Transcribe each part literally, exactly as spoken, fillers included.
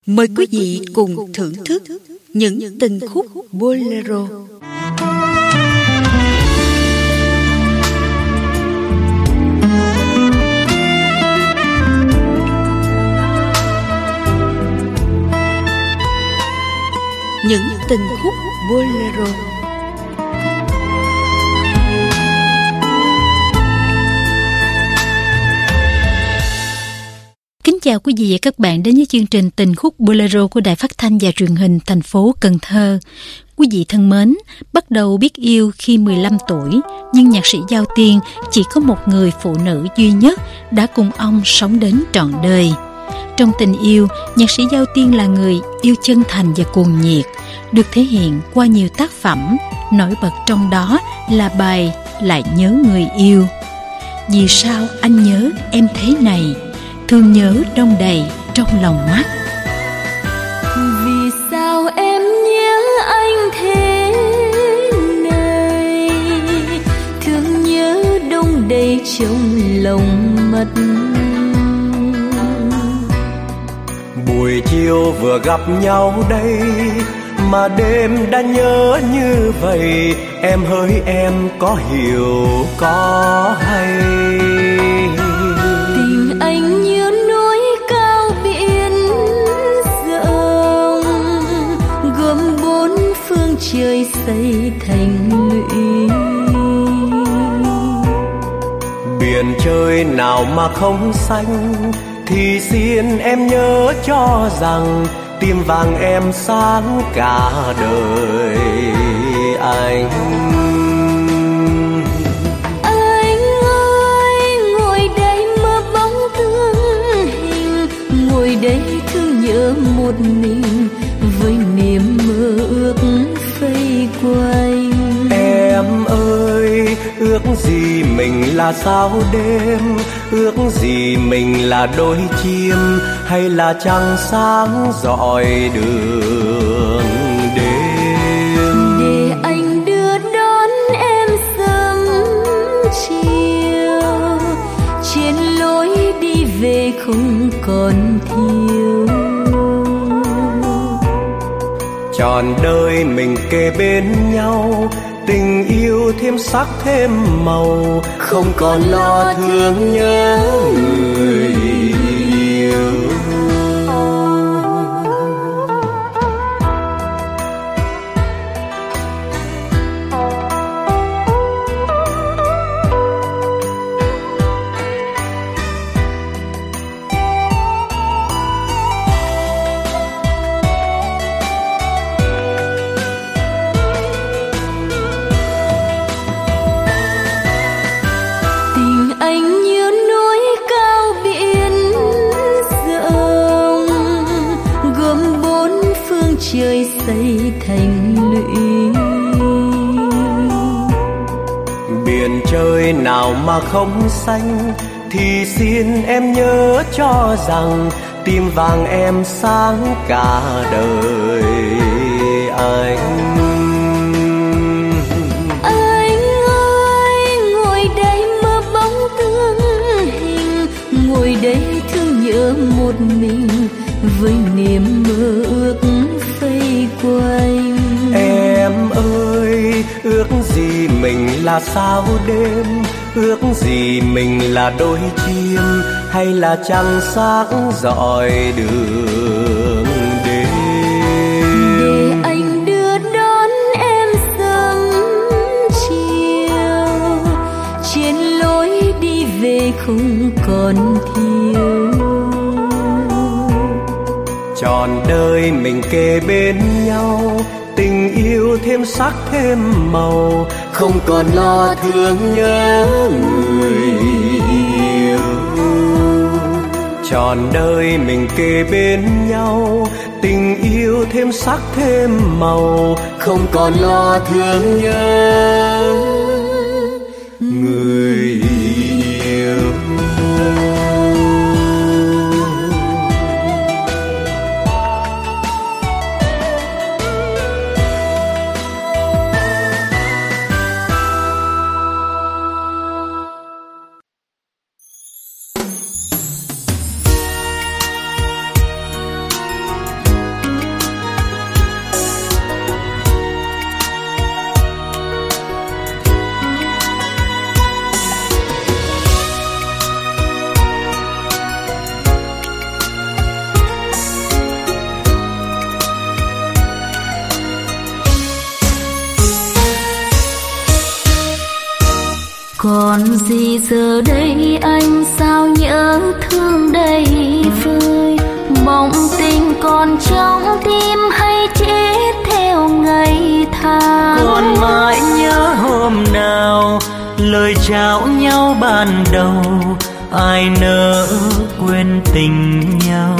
Mời quý vị cùng thưởng thức những tình khúc bolero. Những tình khúc bolero. Kính chào quý vị và các bạn đến với chương trình Tình khúc bolero của Đài Phát thanh và Truyền hình thành phố Cần Thơ. Quý vị thân mến, bắt đầu biết yêu khi mười lăm tuổi, nhưng nhạc sĩ Giao Tiên chỉ có một người phụ nữ duy nhất đã cùng ông sống đến trọn đời. Trong tình yêu, nhạc sĩ Giao Tiên là người yêu chân thành và cuồng nhiệt, được thể hiện qua nhiều tác phẩm, nổi bật trong đó là bài Lại nhớ người yêu. Vì sao anh nhớ em thế này, thương nhớ đông đầy trong lòng mắt. Vì sao em nhớ anh thế này, thương nhớ đông đầy trong lòng mắt. Buổi chiều vừa gặp nhau đây mà đêm đã nhớ như vậy. Em hỡi em có hiểu có hay, tình anh như núi cao biển rộng, gồm bốn phương trời xây thành lũy. Biển trời nào mà không xanh, thì xin em nhớ cho rằng tim vàng em sáng cả đời anh. Anh ơi, ngồi đây mơ bóng tương hình, ngồi đây thương nhớ một mình với niềm mơ ước vây quanh. Em ơi, ước gì mình là sao đêm, ước gì mình là đôi chim, hay là trăng sáng rọi đường đêm. Để anh đưa đón em sớm chiều, trên lối đi về không còn thiếu. Trọn đời mình kề bên nhau, tình yêu thêm sắc thêm màu, không còn lo thương nhớ người yêu. Trời xây thành lũy. Biển trời nào mà không xanh, thì xin em nhớ cho rằng tim vàng em sáng cả đời anh. Anh ơi, ngồi đây mơ bóng tương hình, ngồi đây thương nhớ một mình với niềm mơ ước vây quanh. Em ơi, ước gì mình là sao đêm, ước gì mình là đôi chim, hay là trăng sáng rọi đường đêm. Để anh đưa đón em sớm chiều, trên lối đi về không còn thiếu. Trọn đời mình kề bên nhau, tình yêu thêm sắc thêm màu, không còn lo thương nhớ người yêu. Trọn đời mình kề bên nhau, tình yêu thêm sắc thêm màu, không còn lo thương nhớ người yêu. Còn gì giờ đây anh sao nhớ thương đầy vơi, mong tình còn trong tim hay chết theo ngày tháng. Còn mãi nhớ hôm nào lời trao nhau ban đầu, ai nỡ quên tình nhau.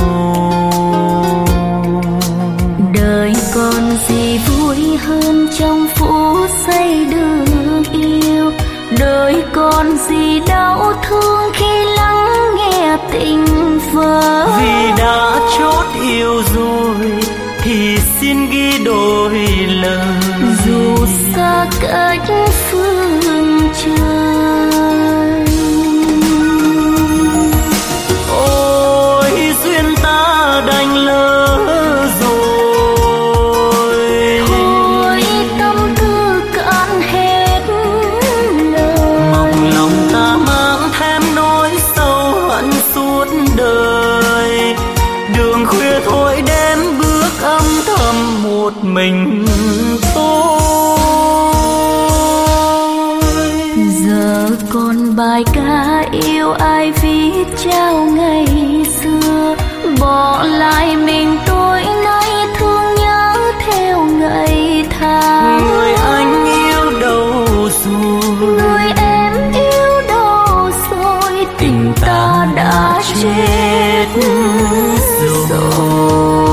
Đời còn gì vui hơn trong phút giây được yêu, đời còn gì đau thương khi lắng nghe tình vỡ. Vì đã chót yêu rồi thì xin ghi đôi lời, dù xa cách phương trời. Ôi duyên ta đành lỡ rồi, thôi tâm tư cạn hết lời. mong lòng ta mang thêm nỗi sâu hận suốt đời. Đường khuya thôi đến bước âm thầm một mình tôi. Giờ còn bài ca yêu ai viết trao ngày xưa, bỏ lại mình tôi nay thương nhớ theo ngày tháng. Người anh yêu đâu rồi, người em yêu đâu rồi, tình ta đã chết rồi.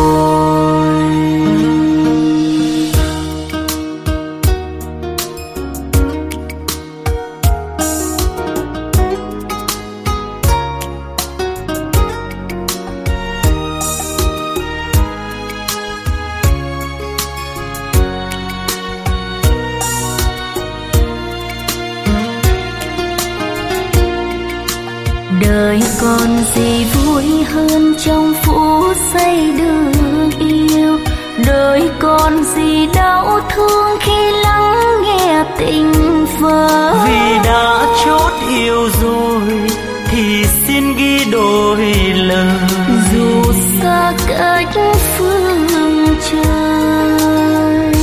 Đời còn gì vui hơn trong phút giây được yêu, đời còn gì đau thương khi lắng nghe tình vỡ. Vì đã chót yêu rồi thì xin ghi đôi lời, dù xa cách phương trời.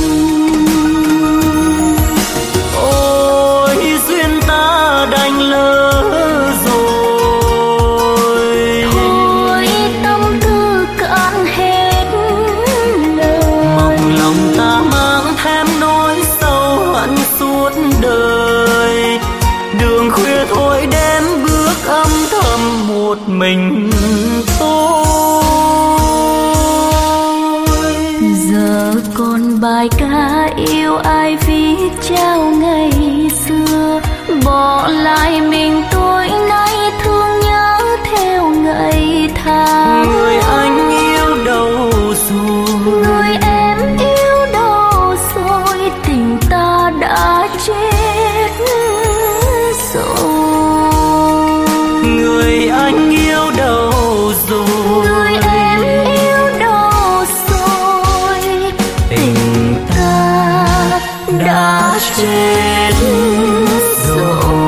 Ôi duyên ta đành lỡ rồi, thôi tâm tư cạn hết lời. mong lòng ta mang thêm nỗi sâu hận suốt đời. Đường khuya thôi đến bước âm thầm một mình tôi. Giờ còn bài ca yêu ai viết trao ngày xưa, bỏ lại mình tôi nay thương nhớ theo ngày tháng. Người anh yêu đâu rồi, người em yêu đâu rồi, tình ta đã chết rồi. người anh yêu đâu rồi, Người em yêu đâu rồi, tình ta đã chết rồi.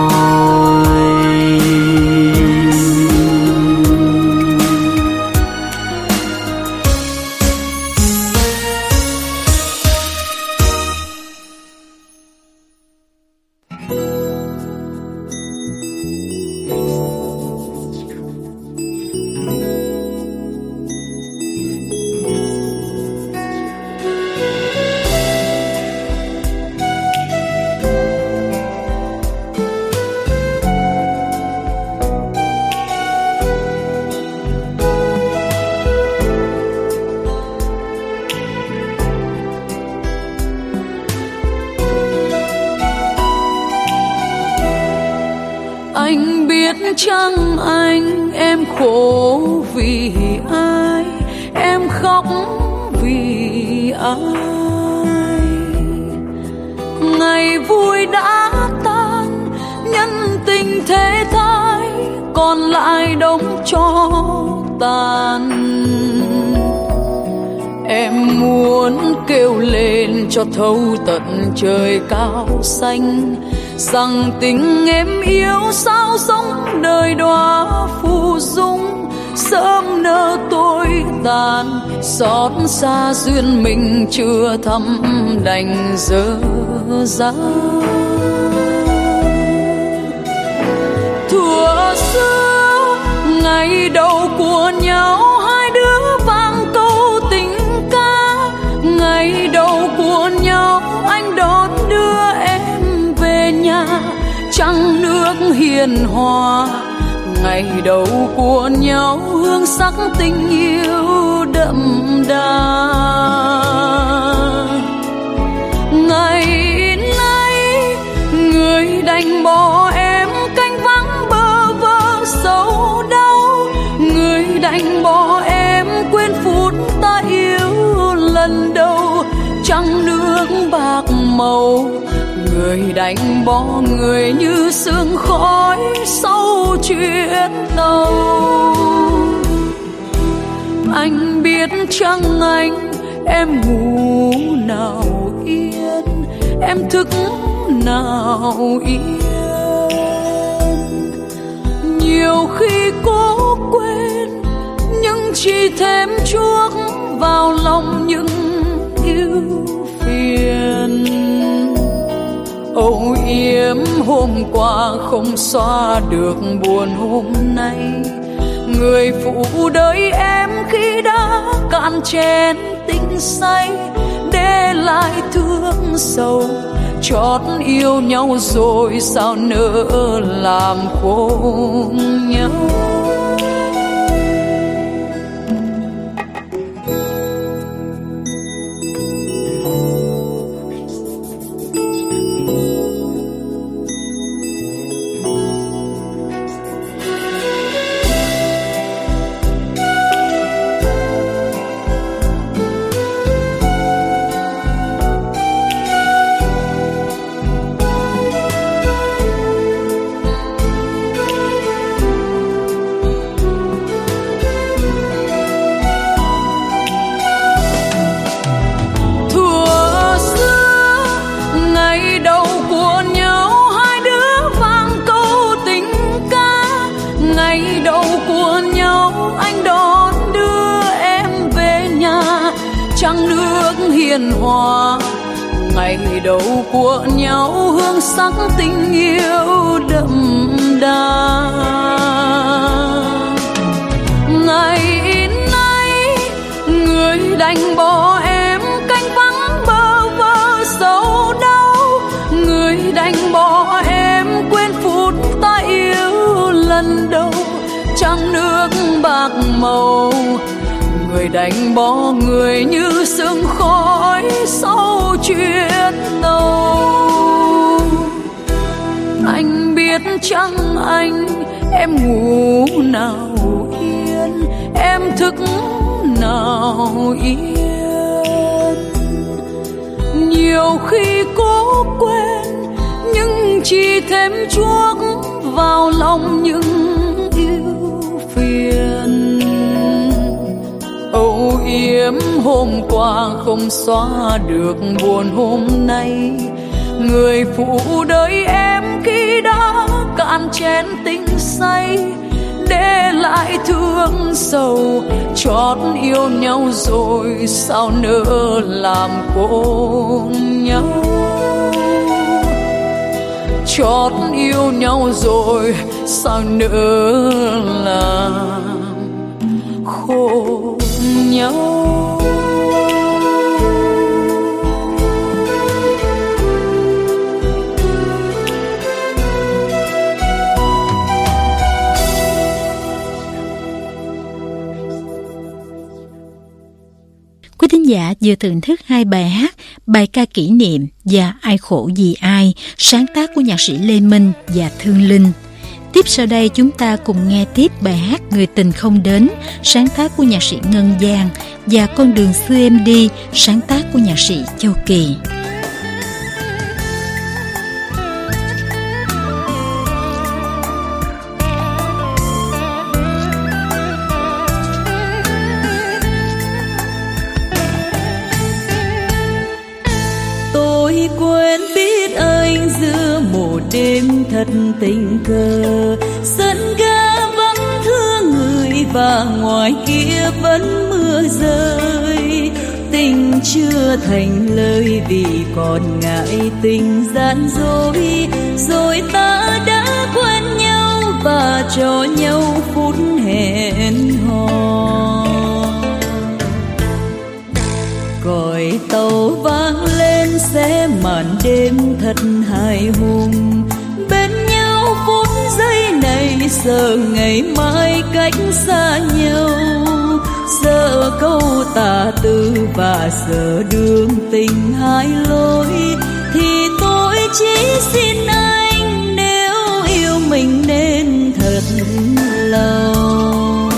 Anh biết chăng anh em khổ vì ai, em khóc vì ai. Ngày vui đã tan, nhân tình thế thái, còn lại đống tro tàn. Em muốn kêu lên cho thấu tận trời cao xanh, rằng tình em yêu sao sống đời đóa phù dung, sớm nỡ tôi tàn, xót xa duyên mình chưa thăm đành dở dang. thuở xưa ngày đầu của nhau hai đứa vang câu tình ca, ngày đầu của nhau anh đón đưa em về nhà trăng nước hiền hòa, ngày đầu của nhau hương sắc tình yêu đậm đà. Ngày nay người đành bỏ em canh vắng bơ vơ sầu đau, người đành bỏ em quên phút ta yêu lần đầu trăng nước bạc màu, người đành bỏ người như sương khói sau chuyến tàu. Anh biết chăng anh em ngủ nào yên, em thức nào yên. Nhiều khi cố quên nhưng chỉ thêm chuốc vào lòng những ưu phiền. Âu yếm hôm qua không xóa được buồn hôm nay, người phụ đợi em khi đã cạn chén tình say, để lại thương sầu. Chót yêu nhau rồi sao nỡ làm khổ nhau. Trăng nước hiền hòa, ngày đầu của nhau hương sắc tình yêu đậm đà. Ngày nay người đành bỏ em canh vắng bơ vơ sầu đau, người đành bỏ em quên phút ta yêu lần đầu trăng nước bạc màu, người đành bỏ người như sương khói sau chuyến tàu. Anh biết chăng anh em ngủ nào yên, em thức nào yên. Nhiều khi cố quên nhưng chỉ thêm chuốc vào lòng những ưu phiền. Âu yếm hôm qua không xóa được buồn hôm nay, người phụ đợi em khi đã cạn chén tình say, để lại thương sầu. Chót yêu nhau rồi sao nỡ làm khổ nhau. Chót yêu nhau rồi sao nỡ làm khổ nhau. Quý thính giả vừa thưởng thức hai bài hát Bài ca kỷ niệm và Ai khổ vì ai, sáng tác của nhạc sĩ Lê Minh và Thương Linh. Tiếp sau đây chúng ta cùng nghe tiếp bài hát Người tình không đến, sáng tác của nhạc sĩ Ngân Giang, và Con đường xưa em đi, sáng tác của nhạc sĩ Châu Kỳ. Tôi quên biết anh giữa một đêm thật tình cờ, sân ga vắng thương người và ngoài kia vẫn mưa rơi. Tình chưa thành lời vì còn ngại tình gian dối, rồi ta đã quen nhau và cho nhau phút hẹn hò. Còi tàu vang lên sẽ màn đêm thật hài hùng, bên nhau phút giây này giờ ngày mai cách xa nhau. Giờ câu tà tư và giờ đường tình hai lối, thì tôi chỉ xin anh nếu yêu mình nên thật lòng.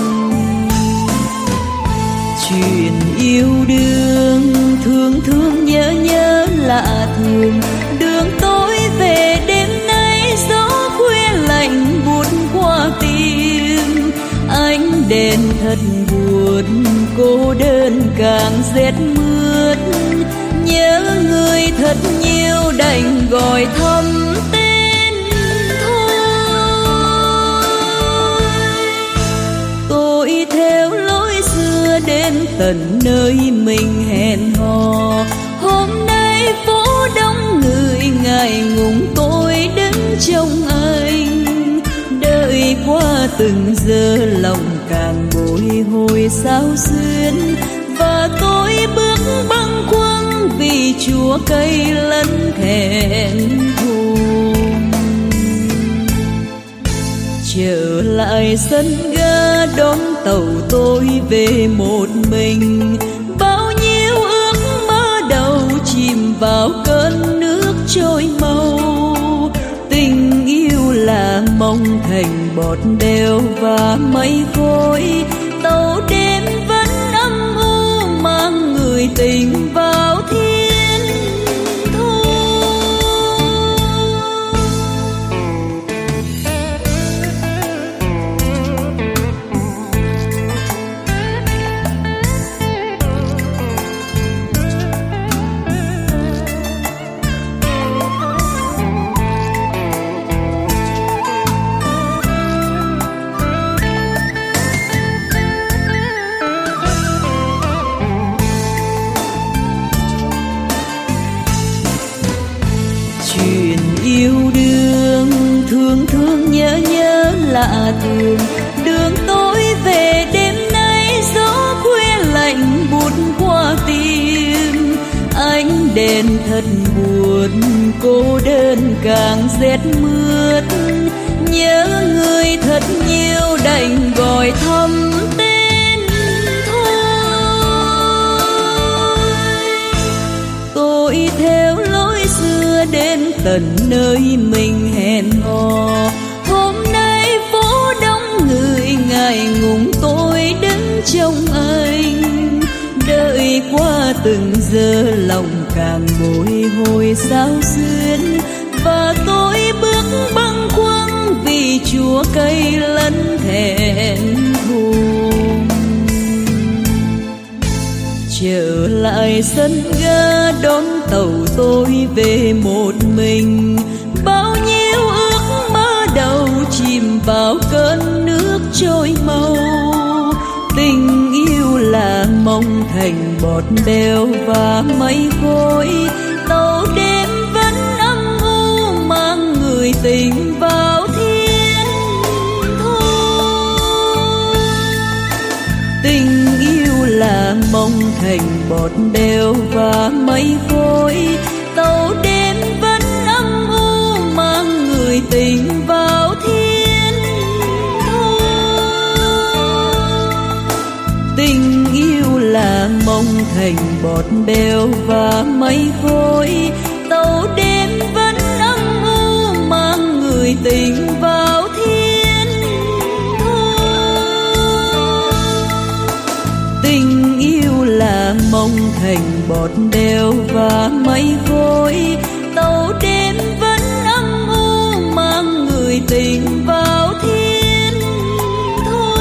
Chuyện yêu đương thương thương nhớ nhớ lạ thường, đường tôi về đêm nay gió khuya lạnh buốt qua tim. Ánh đèn thật buồn cô đơn càng rét mướt, nhớ người thật nhiều đành gọi thầm tên thôi. Tôi theo lối xưa đến tận nơi mình hẹn hò, hôm nay phố đông người ngại ngùng tôi đứng trông anh. Đợi qua từng giờ lòng càng bồi hồi sao xuyến, và tôi bước bâng khuâng vì chúa cây lẫn thẹn thùng. Trở lại sân ga đón tàu tôi về một mình, bao nhiêu ước mơ đầu chìm vào cơn nước trôi mau. Tình yêu là mong thành bọt đèo và mây khói, tàu đêm vẫn âm u mang người tình vào thiên thu. Yêu đương thương thương nhớ nhớ lạ thường, đường tôi về đêm nay gió khuya lạnh buốt qua tim. Ánh đèn thật buồn cô đơn càng rét mướt, nhớ người thật nhiều đành gọi thầm tên thôi. Tôi theo lối xưa đến tận nơi mình hẹn hò, hôm nay phố đông người ngại ngùng tôi đứng trông anh. Đợi qua từng giờ lòng càng bồi hồi sao xuyến, và tôi bước bâng khuâng vì chúa cây lẫn thẹn thùng. Trở lại sân ga đón tàu tôi về một mình, bao nhiêu ước mơ đầu chìm vào cơn nước trôi mau. Tình yêu là mong thành bọt bèo và mây khói, tàu đêm vẫn âm u mang người tình vào thiên thu. Tình yêu là mong thành bọt bèo và mây khói, tàu đêm vẫn âm u mang người tình vào thiên thu. Tình yêu là mong thành bọt bèo và mây khói, tàu đêm vẫn âm u mang người tình vào thiên thu. Tình yêu là mong thành bọt bèo và mây khói, tàu đêm vẫn âm u mang người tình vào thiên thu.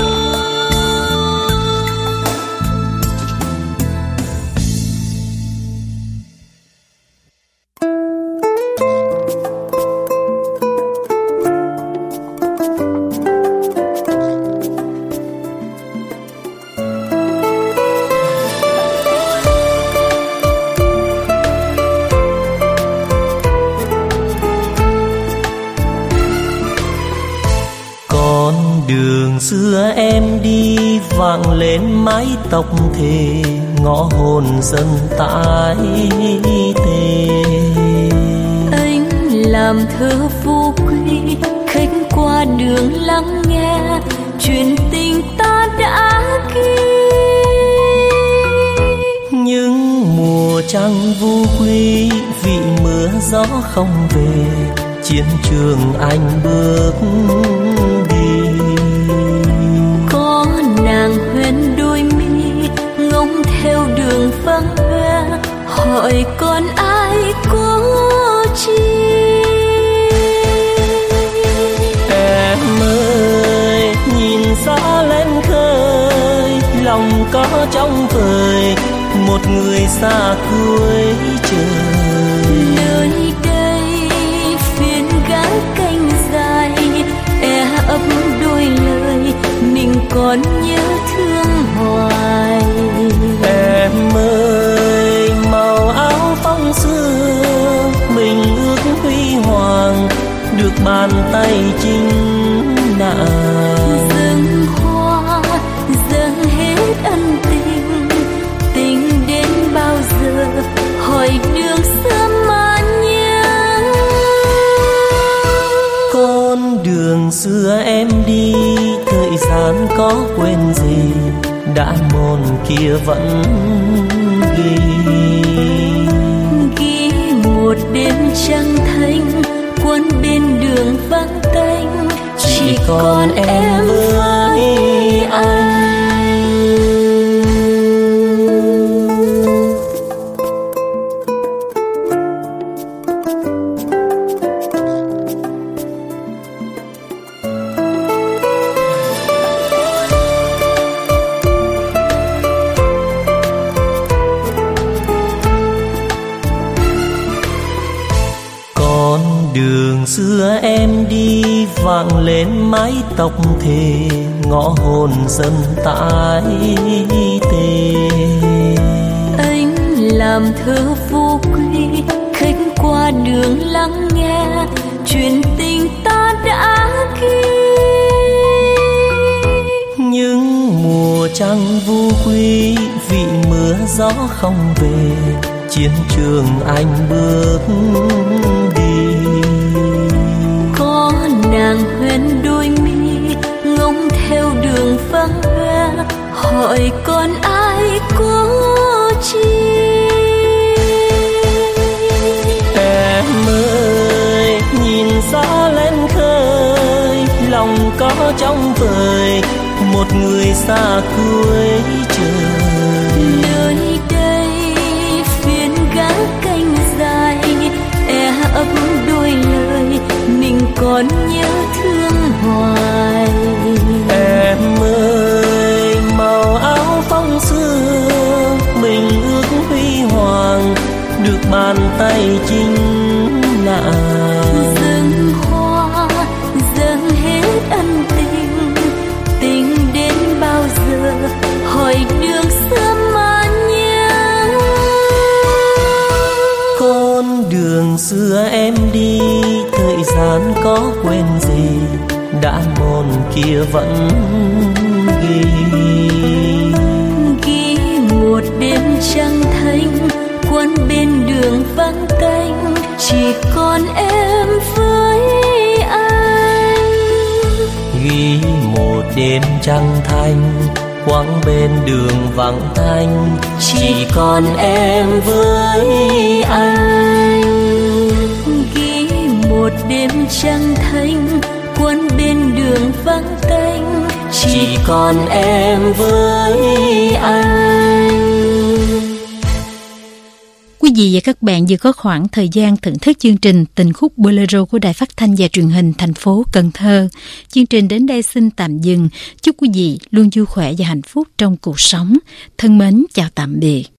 xưa em đi vang lên mái tóc thề, ngõ hồn dần tái tê. Anh làm thơ vô quy, khách qua đường lắng nghe chuyện tình ta đã ghi. Những mùa trăng vô quy vì mưa gió không về, chiến trường anh bước đi. Có nàng huyền đôi mi ngóng theo đường vắng hoe, hỏi còn ai có chi. Em ơi nhìn gió lên khơi, lòng có trong vời một người xa cuối trời. Nơi đây phiên gác canh dài, e ấp đôi lời mình còn nhớ thương hoài. Em ơi màu áo phong sương, mình ước huy hoàng được bàn tay chính nàng. Dâng hoa dâng hết ân tình, tình đến bao giờ hỏi đường xưa mà nhớ. Con đường xưa em đi, thời gian có quên gì, đã mòn kia vẫn ghi. Ghi một đêm trăng thanh, quân bên đường vắng tanh, chỉ còn em với anh. Đường xưa em đi vang lên mái tóc thề, ngõ hồn dần tái tê. Anh làm thơ vô quy, khách qua đường lắng nghe chuyện tình ta đã ghi. Những mùa trăng vô quy vì mưa gió không về, chiến trường anh bước đi. Có nàng huyền đôi mi ngóng theo đường vắng hoe, hỏi còn ai có chi. Em ơi nhìn gió lên khơi, lòng có trong vời một người xa cuối trời. Nơi đây phiên gác canh dài, e ấp đôi lời mình còn nhớ thương hoài. Em ơi màu áo phong sương, mình ước huy hoàng được bàn tay chính nàng. Dâng hoa dâng hết ân tình, tình đến bao giờ hỏi đường xưa mà nhớ. Con đường xưa em đi, thời gian có quên gì, đã mòn kia vẫn ghi. Ghi một đêm trăng thanh, quân bên đường vắng tanh, chỉ còn em với anh. Ghi một đêm trăng thanh, quãng bên đường vắng tanh, chỉ còn em với anh. Ghi một đêm trăng thanh, quân bên đường vắng tanh, chỉ còn em với anh. Quý vị và các bạn vừa có khoảng thời gian thưởng thức chương trình Tình khúc Bolero của Đài Phát thanh và Truyền hình thành phố Cần Thơ. Chương trình đến đây xin tạm dừng. Chúc quý vị luôn vui khỏe và hạnh phúc trong cuộc sống. Thân mến chào tạm biệt.